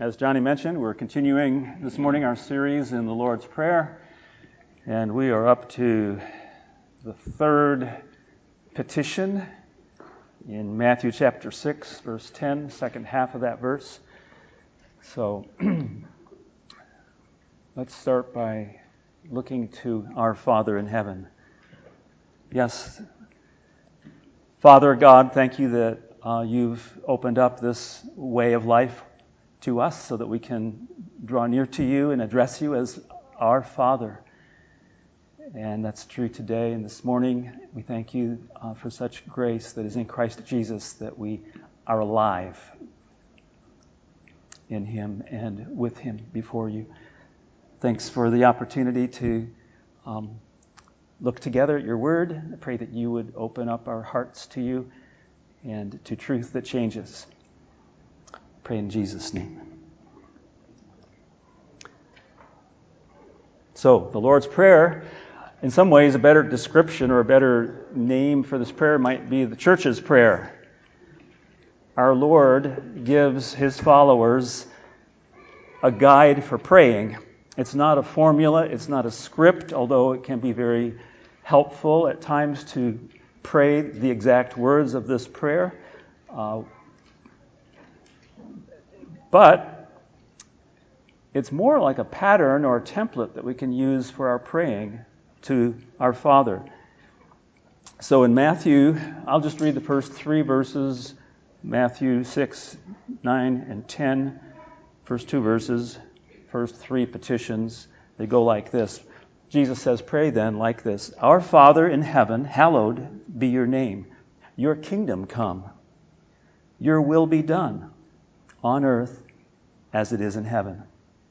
As Johnny mentioned, we're continuing this morning our series in the Lord's Prayer, and we are up to the third petition in Matthew chapter 6, verse 10, second half of that verse. So let's start by looking to our Father in heaven. Yes, Father God, thank you that you've opened up this way of life to us so that we can draw near to you and address you as our Father. And that's true today and this morning. We thank you for such grace that is in Christ Jesus, that we are alive in him and with him before you. Thanks for the opportunity to look together at your word. I pray that you would open up our hearts to you and to truth that changes. Pray in Jesus' name. So, the Lord's Prayer, in some ways, a better description or a better name for this prayer might be the church's prayer. Our Lord gives his followers a guide for praying. It's not a formula, it's not a script, although it can be very helpful at times to pray the exact words of this prayer. But it's more like a pattern or a template that we can use for our praying to our Father. So in Matthew, I'll just read the first three verses, Matthew 6, 9, and 10. First two verses, first three petitions, they go like this. Jesus says, pray then like this. Our Father in heaven, hallowed be your name. Your kingdom come. Your will be done on earth as it is in heaven.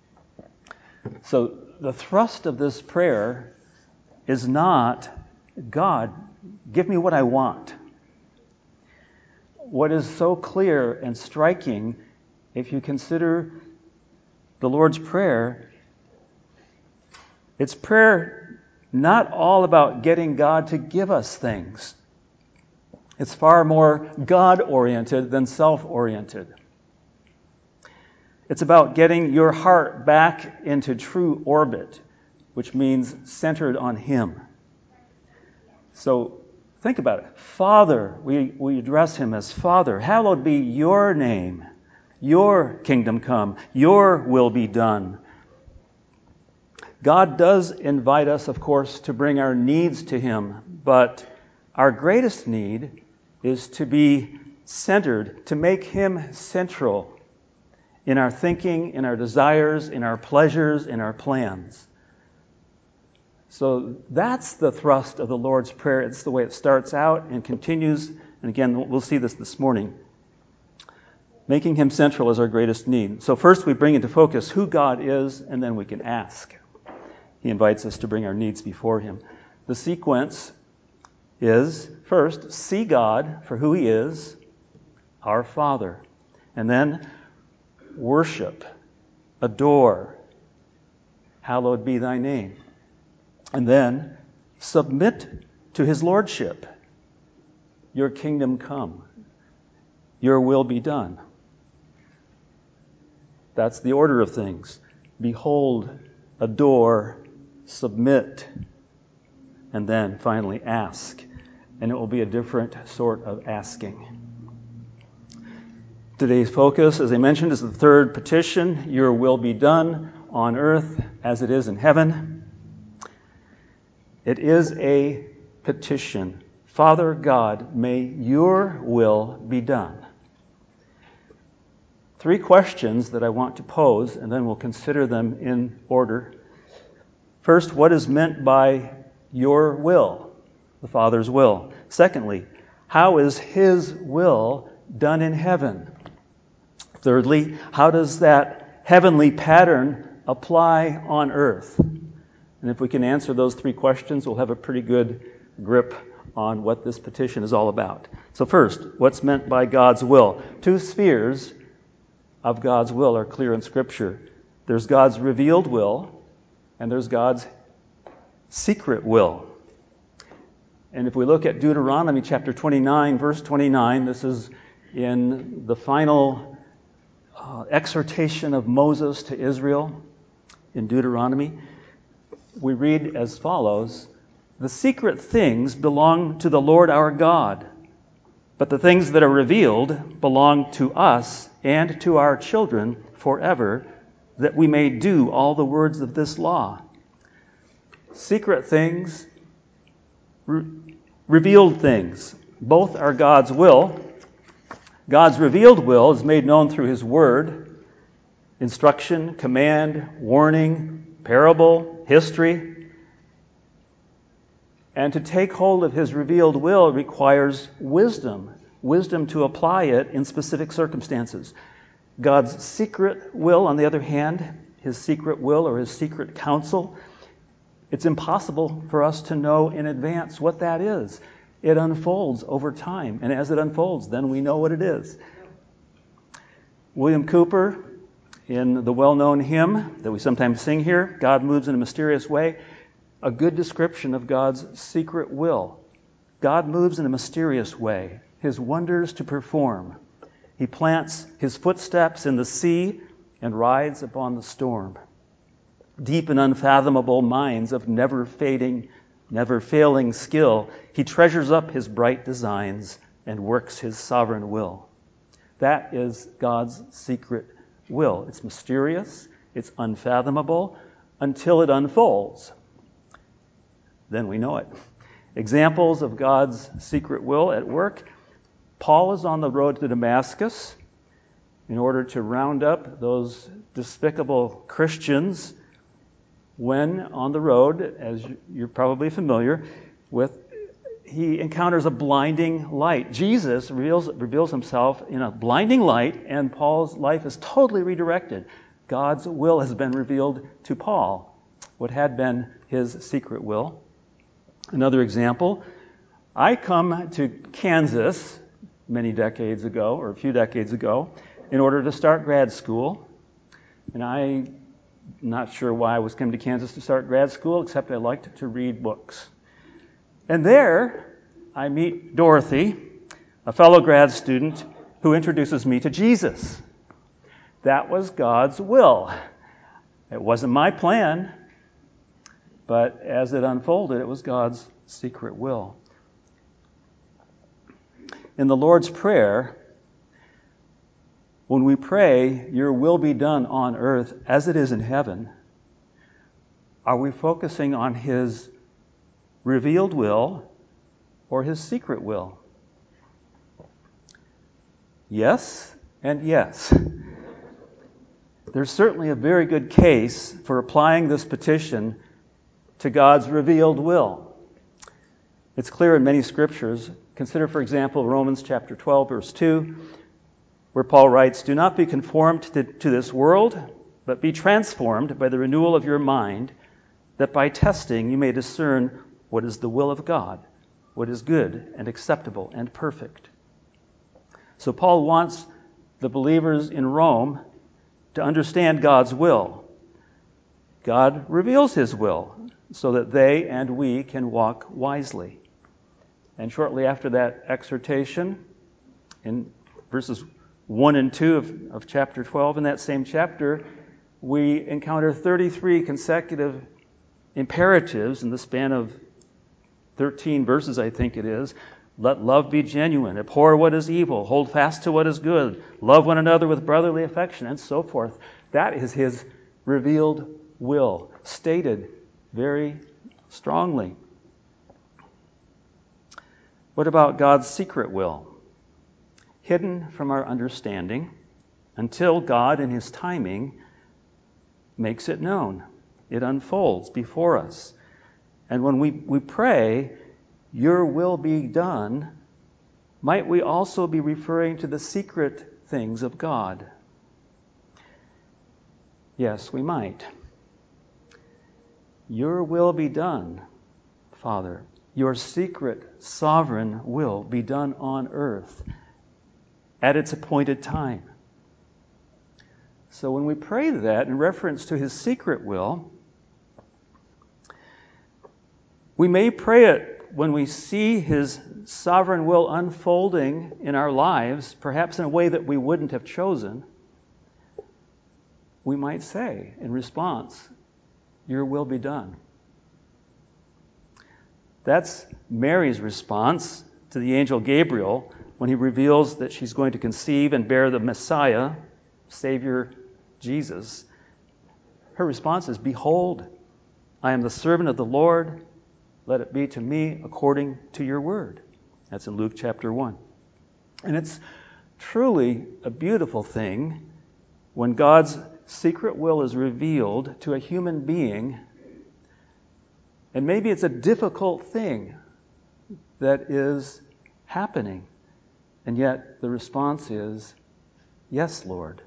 So the thrust of this prayer is not, God, give me what I want. What is so clear and striking, if you consider the Lord's Prayer, it's prayer not all about getting God to give us things. It's far more God-oriented than self-oriented. It's about getting your heart back into true orbit, which means centered on him. So think about it. Father, we address him as Father. Hallowed be your name. Your kingdom come. Your will be done. God does invite us, of course, to bring our needs to him, but our greatest need is to be centered, to make him central in our thinking, in our desires, in our pleasures, in our plans. So that's the thrust of the Lord's Prayer. It's the way it starts out and continues. And again, we'll see this morning. Making him central is our greatest need. So first we bring into focus who God is, and then we can ask. He invites us to bring our needs before him. The sequence is, first, see God for who he is, our Father. And then worship, adore, hallowed be thy name. And then submit to his lordship. Your kingdom come. Your will be done. That's the order of things. Behold, adore, submit, and then finally ask. And it will be a different sort of asking. Today's focus, as I mentioned, is the third petition. Your will be done on earth as it is in heaven. It is a petition. Father God, may your will be done. Three questions that I want to pose, and then we'll consider them in order. First, what is meant by your will, the Father's will? Secondly, how is his will done in heaven? Thirdly, how does that heavenly pattern apply on earth? And if we can answer those three questions, we'll have a pretty good grip on what this petition is all about. So first, what's meant by God's will? Two spheres of God's will are clear in Scripture. There's God's revealed will, and there's God's secret will. And if we look at Deuteronomy chapter 29, verse 29, this is in the final exhortation of Moses to Israel in Deuteronomy, we read as follows: "The secret things belong to the Lord our God, but the things that are revealed belong to us and to our children forever, that we may do all the words of this law." Secret things, revealed things, both are God's will. God's revealed will is made known through His Word: instruction, command, warning, parable, history. And to take hold of His revealed will requires wisdom to apply it in specific circumstances. God's secret will, on the other hand, His secret will or His secret counsel, it's impossible for us to know in advance what that is. It unfolds over time, and as it unfolds, then we know what it is. William Cooper, in the well-known hymn that we sometimes sing here, "God Moves in a Mysterious Way," a good description of God's secret will. God moves in a mysterious way, His wonders to perform. He plants His footsteps in the sea and rides upon the storm. Deep and unfathomable minds of never failing skill, He treasures up His bright designs and works His sovereign will. That is God's secret will. It's mysterious, it's unfathomable, until it unfolds. Then we know it. Examples of God's secret will at work: Paul is on the road to Damascus in order to round up those despicable Christians. When on the road, as you're probably familiar with, he encounters a blinding light. Jesus reveals Himself in a blinding light, and Paul's life is totally redirected. God's will has been revealed to Paul, what had been his secret will. Another example: I come to Kansas many decades ago, or a few decades ago, in order to start grad school. And I'm not sure why I was coming to Kansas to start grad school, except I liked to read books. And there I meet Dorothy, a fellow grad student, who introduces me to Jesus. That was God's will. It wasn't my plan, but as it unfolded, it was God's secret will. In the Lord's Prayer, when we pray, "Your will be done on earth as it is in heaven," are we focusing on His revealed will or His secret will? Yes and yes. There's certainly a very good case for applying this petition to God's revealed will. It's clear in many scriptures. Consider, for example, Romans chapter 12, verse 2, where Paul writes, "Do not be conformed to this world, but be transformed by the renewal of your mind, that by testing you may discern what is the will of God, what is good and acceptable and perfect." So Paul wants the believers in Rome to understand God's will. God reveals His will so that they and we can walk wisely. And shortly after that exhortation, in verses 1 and 2 of chapter 12, in that same chapter, we encounter 33 consecutive imperatives in the span of 13 verses, I think it is. Let love be genuine, abhor what is evil, hold fast to what is good, love one another with brotherly affection, and so forth. That is His revealed will, stated very strongly. What about God's secret will? Hidden from our understanding until God, in His timing, makes it known. It unfolds before us. And when we pray, "Your will be done," might we also be referring to the secret things of God? Yes, we might. Your will be done, Father. Your secret, sovereign will be done on earth at its appointed time. So when we pray that in reference to His secret will, we may pray it when we see His sovereign will unfolding in our lives, perhaps in a way that we wouldn't have chosen. we might say in response, your will be done. That's Mary's response to the angel Gabriel when he reveals that she's going to conceive and bear the Messiah, Savior Jesus. Her response is, behold, I am the servant of the Lord. Let it be to me according to your word. That's in Luke chapter 1. And it's truly a beautiful thing when God's secret will is revealed to a human being. And maybe it's a difficult thing that is happening. And yet the response is, yes, Lord.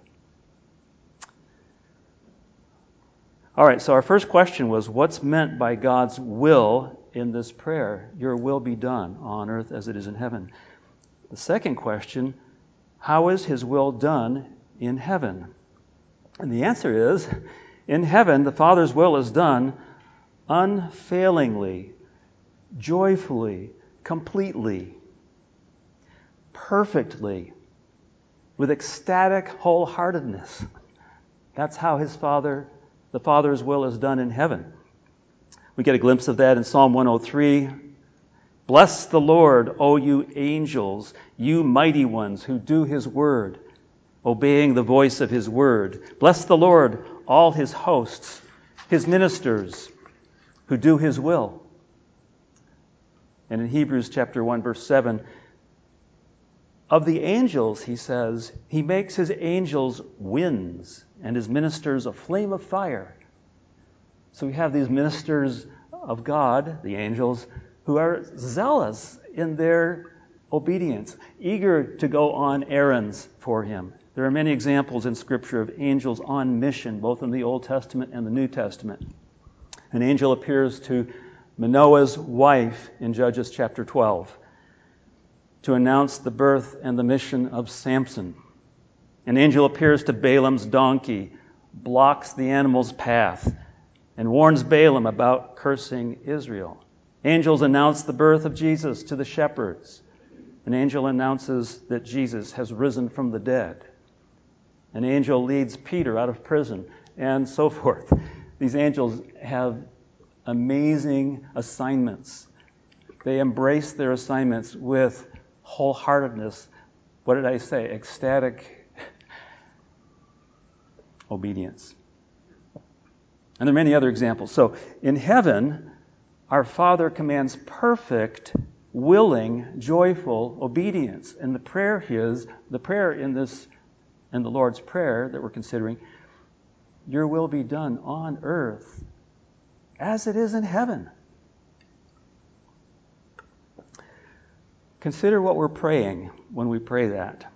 All right, so our first question was, what's meant by God's will in this prayer? Your will be done on earth as it is in heaven. The second question, how is his will done in heaven? And the answer is, in heaven, the Father's will is done unfailingly, joyfully, completely, perfectly, with ecstatic wholeheartedness. That's how the Father's will is done in heaven. We get a glimpse of that in Psalm 103. Bless the Lord, O you angels, you mighty ones who do his word, obeying the voice of his word. Bless the Lord, all his hosts, his ministers who do his will. And in Hebrews chapter 1, verse 7, of the angels, he says, he makes his angels winds and his ministers a flame of fire. So we have these ministers of God, the angels, who are zealous in their obedience, eager to go on errands for him. There are many examples in Scripture of angels on mission, both in the Old Testament and the New Testament. An angel appears to Manoah's wife in Judges chapter 12 to announce the birth and the mission of Samson. An angel appears to Balaam's donkey, blocks the animal's path, and warns Balaam about cursing Israel. Angels announce the birth of Jesus to the shepherds. An angel announces that Jesus has risen from the dead. An angel leads Peter out of prison, and so forth. These angels have amazing assignments. They embrace their assignments with wholeheartedness. What did I say? Ecstatic obedience. And there are many other examples. So in heaven, our Father commands perfect, willing, joyful obedience. And the prayer in the Lord's Prayer that we're considering, your will be done on earth as it is in heaven. Consider what we're praying when we pray that.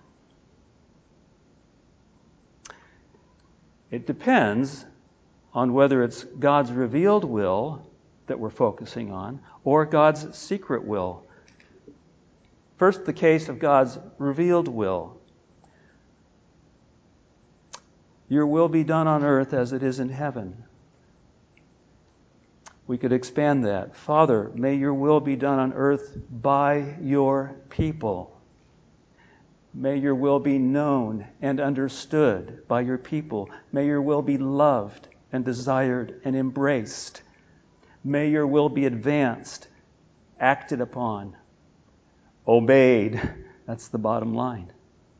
It depends on whether it's God's revealed will that we're focusing on or God's secret will. First, the case of God's revealed will. Your will be done on earth as it is in heaven. We could expand that. Father, may your will be done on earth by your people. May your will be known and understood by your people. May your will be loved and desired and embraced. May your will be advanced, acted upon, obeyed. That's the bottom line.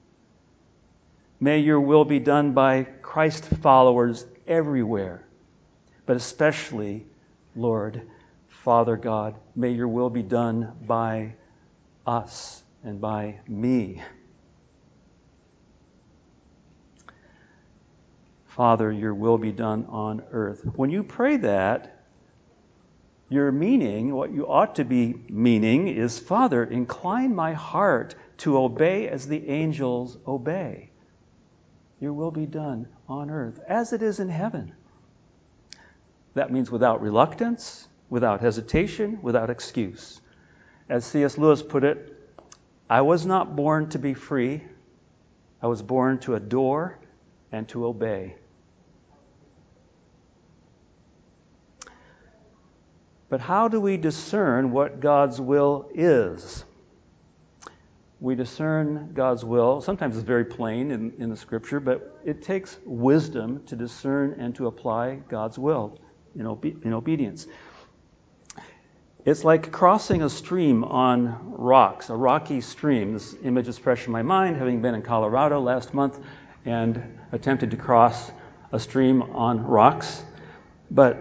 May your will be done by Christ followers everywhere, but especially, Lord, Father God, may your will be done by us and by me. Father, your will be done on earth. When you pray that, your meaning, what you ought to be meaning is, Father, incline my heart to obey as the angels obey. Your will be done on earth as it is in heaven. That means without reluctance, without hesitation, without excuse. As C.S. Lewis put it, I was not born to be free. I was born to adore and to obey. But how do we discern what God's will is? we discern God's will. Sometimes it's very plain in the Scripture, but it takes wisdom to discern and to apply God's will in obedience. It's like crossing a stream on rocks, a rocky stream. This image is fresh in my mind, having been in Colorado last month and attempted to cross a stream on rocks. But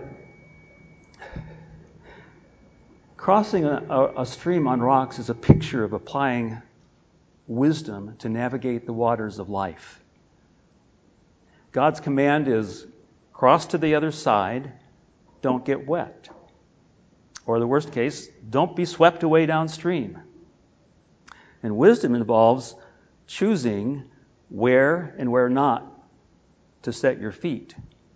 crossing a stream on rocks is a picture of applying wisdom to navigate the waters of life. God's command is cross to the other side, don't get wet. Or the worst case, don't be swept away downstream. And wisdom involves choosing where and where not to set your feet.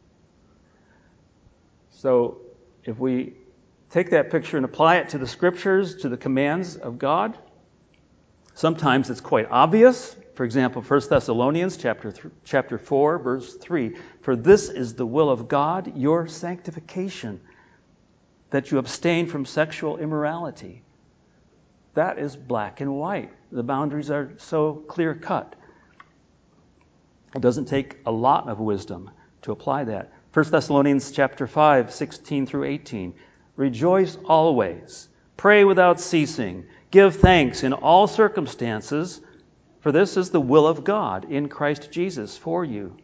So if we take that picture and apply it to the Scriptures, to the commands of God, sometimes it's quite obvious. For example, 1 Thessalonians chapter 4, verse 3. For this is the will of God, your sanctification, that you abstain from sexual immorality. That is black and white. The boundaries are so clear-cut. It doesn't take a lot of wisdom to apply that. 1 Thessalonians chapter 5, 16 through 18. Rejoice always. Pray without ceasing. Give thanks in all circumstances, for this is the will of God in Christ Jesus for you.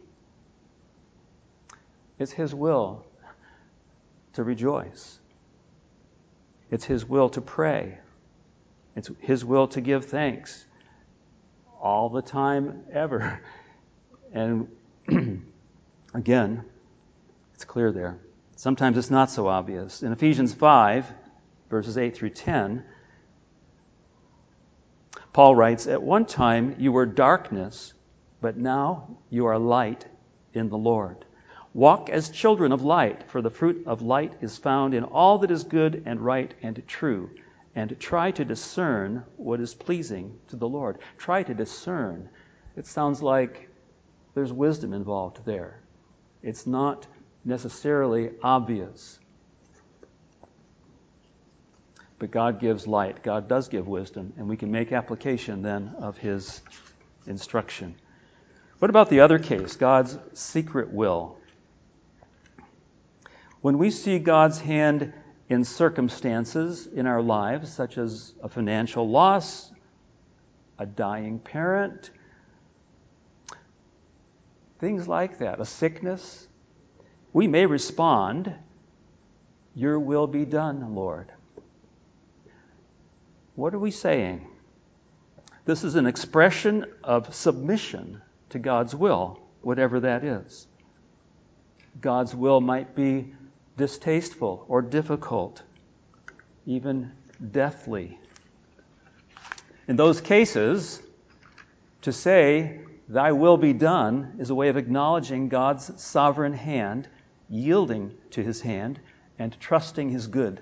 It's His will to rejoice. It's His will to pray. It's His will to give thanks all the time, ever. And again, it's clear there. Sometimes it's not so obvious. In Ephesians 5, verses 8 through 10, Paul writes, at one time you were darkness, but now you are light in the Lord. Walk as children of light, for the fruit of light is found in all that is good and right and true. And try to discern what is pleasing to the Lord. Try to discern. It sounds like there's wisdom involved there. It's not necessarily obvious. But God gives light. God does give wisdom, and we can make application then of His instruction. What about the other case, God's secret will? When we see God's hand in circumstances in our lives, such as a financial loss, a dying parent, things like that, a sickness, we may respond, your will be done, Lord. What are we saying? This is an expression of submission to God's will, whatever that is. God's will might be distasteful or difficult, even deathly. In those cases, to say, thy will be done, is a way of acknowledging God's sovereign hand, yielding to His hand, and trusting His good.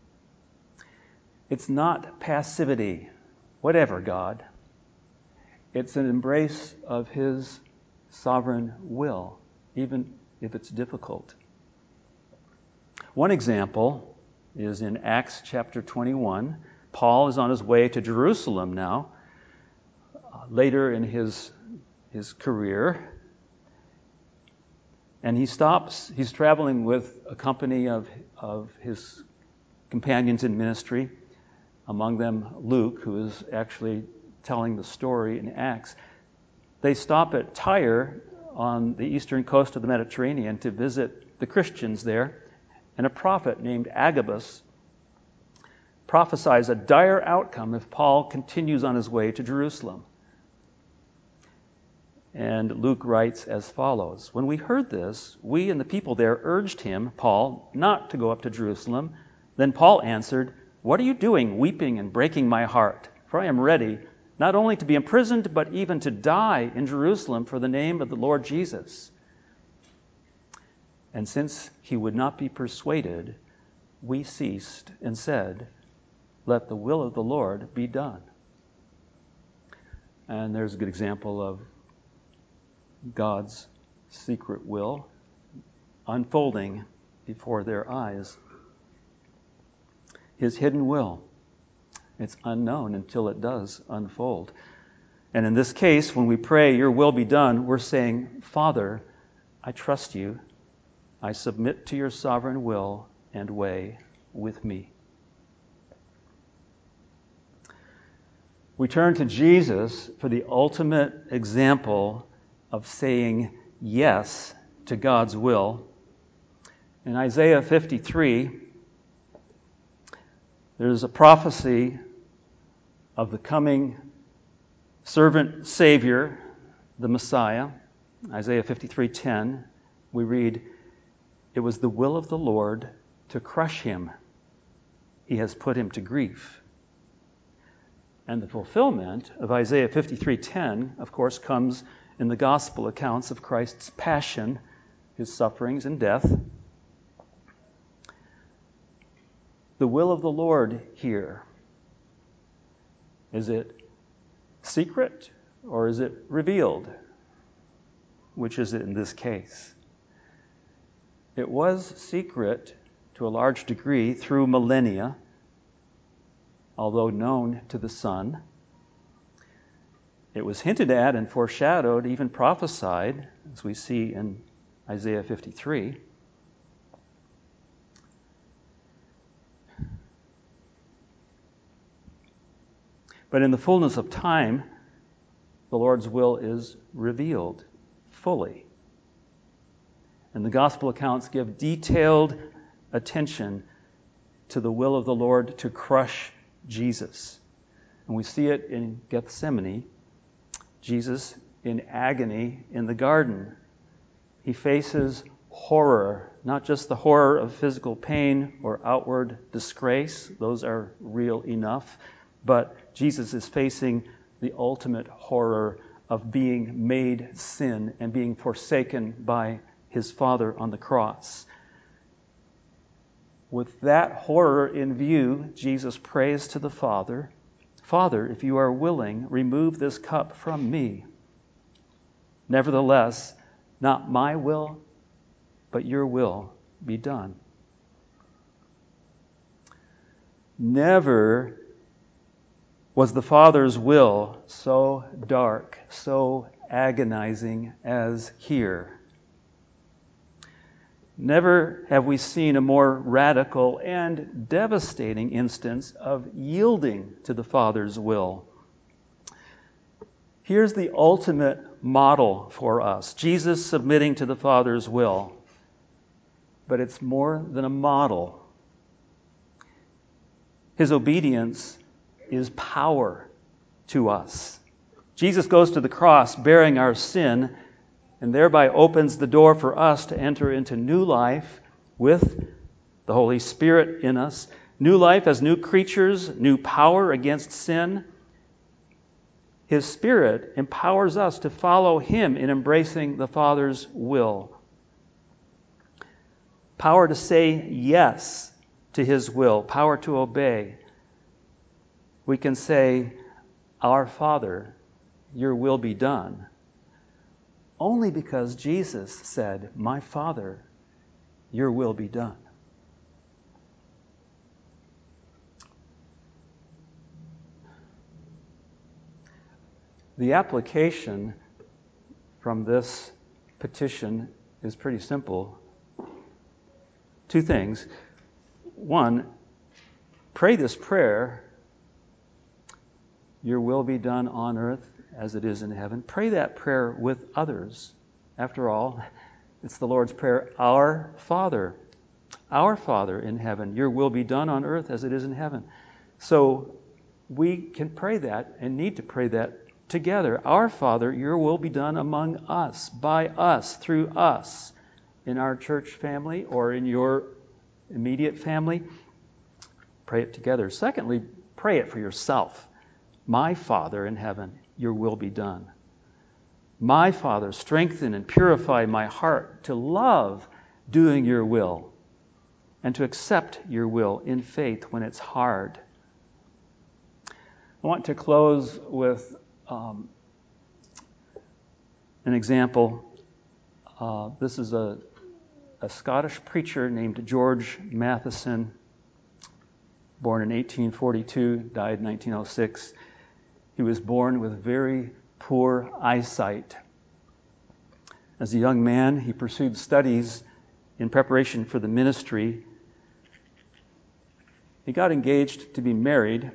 It's not passivity, whatever, God. It's an embrace of His sovereign will, even if it's difficult. One example is in Acts chapter 21. Paul is on his way to Jerusalem now, later in his career. And he stops. He's traveling with a company of his companions in ministry, among them Luke, who is actually telling the story in Acts. They stop at Tyre on the eastern coast of the Mediterranean to visit the Christians there. And a prophet named Agabus prophesies a dire outcome if Paul continues on his way to Jerusalem. And Luke writes as follows, when we heard this, we and the people there urged him, Paul, not to go up to Jerusalem. Then Paul answered, what are you doing, weeping and breaking my heart? For I am ready, not only to be imprisoned, but even to die in Jerusalem for the name of the Lord Jesus. And since he would not be persuaded, we ceased and said, let the will of the Lord be done. And there's a good example of God's secret will unfolding before their eyes. His hidden will. It's unknown until it does unfold. And in this case, when we pray, your will be done, we're saying, Father, I trust you. I submit to your sovereign will and way with me. We turn to Jesus for the ultimate example of saying yes to God's will. In Isaiah 53, there's a prophecy of the coming servant Savior, the Messiah. Isaiah 53:10, we read, "It was the will of the Lord to crush him. He has put him to grief." And the fulfillment of Isaiah 53:10, of course, comes in the gospel accounts of Christ's passion, his sufferings and death. The will of the Lord here, is it secret or is it revealed? Which is it in this case? It was secret to a large degree through millennia, although known to the Son. It was hinted at and foreshadowed, even prophesied, as we see in Isaiah 53. But in the fullness of time, the Lord's will is revealed fully. And the gospel accounts give detailed attention to the will of the Lord to crush Jesus. And we see it in Gethsemane. Jesus in agony in the garden. He faces horror, not just the horror of physical pain or outward disgrace. Those are real enough. But Jesus is facing the ultimate horror of being made sin and being forsaken by his Father on the cross. With that horror in view, Jesus prays to the Father, "Father, if you are willing, remove this cup from me. Nevertheless, not my will, but your will be done." Never was the Father's will so dark, so agonizing as here. Never have we seen a more radical and devastating instance of yielding to the Father's will. Here's the ultimate model for us, Jesus submitting to the Father's will. But it's more than a model. His obedience is power to us. Jesus goes to the cross bearing our sin and thereby opens the door for us to enter into new life with the Holy Spirit in us. New life as new creatures, new power against sin. His Spirit empowers us to follow Him in embracing the Father's will. Power to say yes to His will, power to obey. We can say, "Our Father, your will be done," only because Jesus said, "My Father, your will be done." The application from this petition is pretty simple. Two things. One, pray this prayer, "Your will be done on earth as it is in heaven." Pray that prayer with others. After all, it's the Lord's Prayer, "Our Father in heaven, your will be done on earth as it is in heaven." So we can pray that and need to pray that together. "Our Father, your will be done among us, by us, through us," in our church family or in your immediate family. Pray it together. Secondly, pray it for yourself. "My Father in heaven, your will be done. My Father, strengthen and purify my heart to love doing your will and to accept your will in faith when it's hard." I want to close with an example. This is a Scottish preacher named George Matheson. born in 1842, died in 1906. He was born with very poor eyesight. As a young man, he pursued studies in preparation for the ministry. He got engaged to be married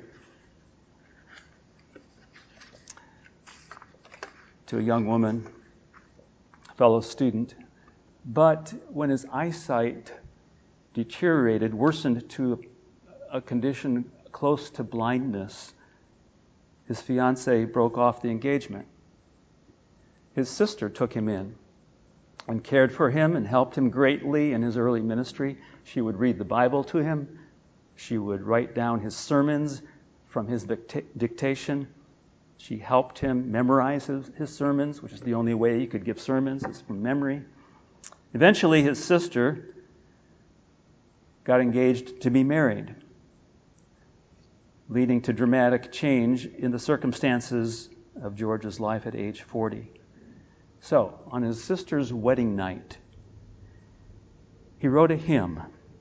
to a young woman, a fellow student. But when his eyesight deteriorated, worsened to a condition close to blindness, his fiancée broke off the engagement. His sister took him in and cared for him and helped him greatly in his early ministry. She would read the Bible to him. She would write down his sermons from his dictation. She helped him memorize his sermons, which is the only way he could give sermons, is from memory. Eventually, his sister got engaged to be married, leading to dramatic change in the circumstances of George's life at age 40. So, on his sister's wedding night, he wrote a hymn,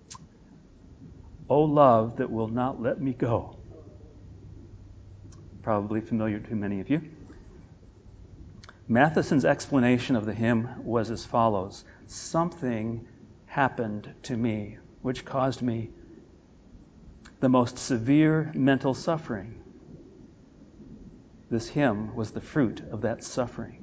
"O love that will not let me go." Probably familiar to many of you. Matheson's explanation of the hymn was as follows: "Something happened to me which caused me the most severe mental suffering. This hymn was the fruit of that suffering."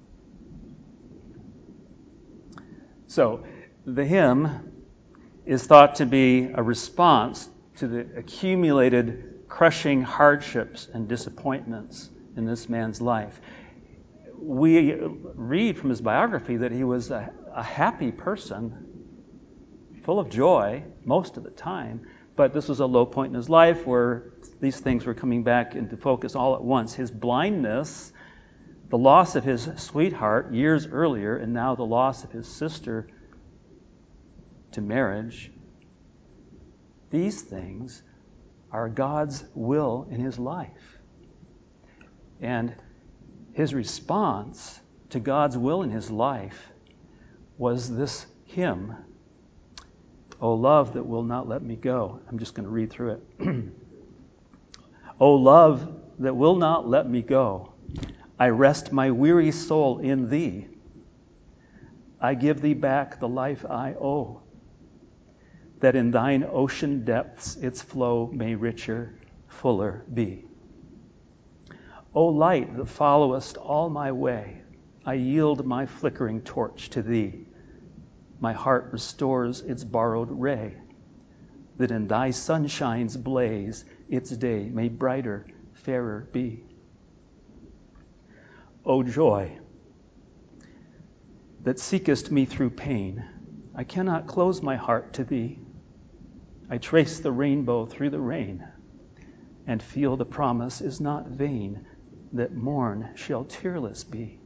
So, the hymn is thought to be a response to the accumulated crushing hardships and disappointments in this man's life. We read from his biography that he was a happy person, full of joy most of the time, but this was a low point in his life where these things were coming back into focus all at once. His blindness, the loss of his sweetheart years earlier, and now the loss of his sister to marriage. These things are God's will in his life. And his response to God's will in his life was this hymn, "O love that will not let me go." I'm just going to read through it. "O love that will not let me go, I rest my weary soul in thee. I give thee back the life I owe, that in thine ocean depths its flow may richer, fuller be. O light that followest all my way, I yield my flickering torch to thee. My heart restores its borrowed ray, that in thy sunshine's blaze its day may brighter, fairer be. O joy that seekest me through pain, I cannot close my heart to thee. I trace the rainbow through the rain, and feel the promise is not vain, that morn shall tearless be.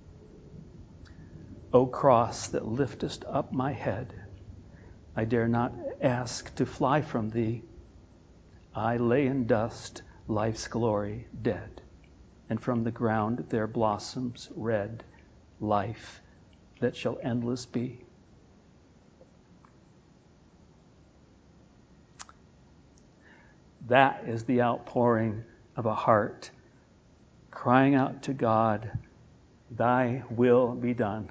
O cross that liftest up my head, I dare not ask to fly from thee. I lay in dust life's glory dead, and from the ground there blossoms red life that shall endless be. That is the outpouring of a heart crying out to God, "Thy will be done."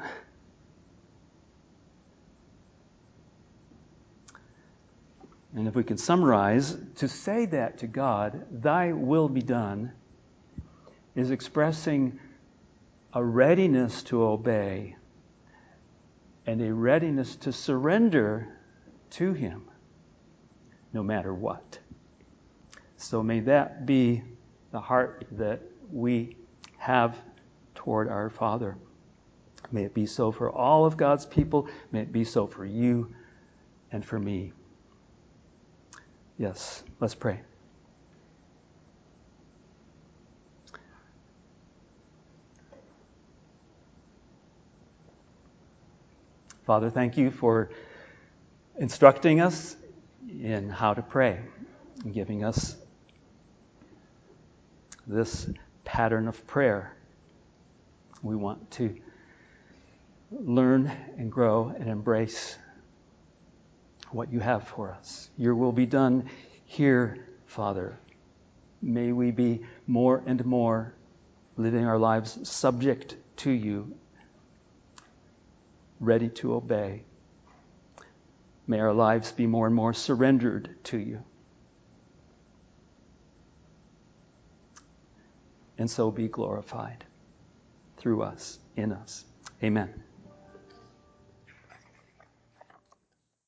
And if we can summarize, to say that to God, "Thy will be done," is expressing a readiness to obey and a readiness to surrender to Him, no matter what. So may that be the heart that we have toward our Father. May it be so for all of God's people. May it be so for you and for me. Yes, let's pray. Father, thank you for instructing us in how to pray and giving us this pattern of prayer. We want to learn and grow and embrace what you have for us. Your will be done Here, Father, may we be more and more living our lives subject to you, ready to obey. May our lives be more and more surrendered to you. And so be glorified through us, in us. Amen.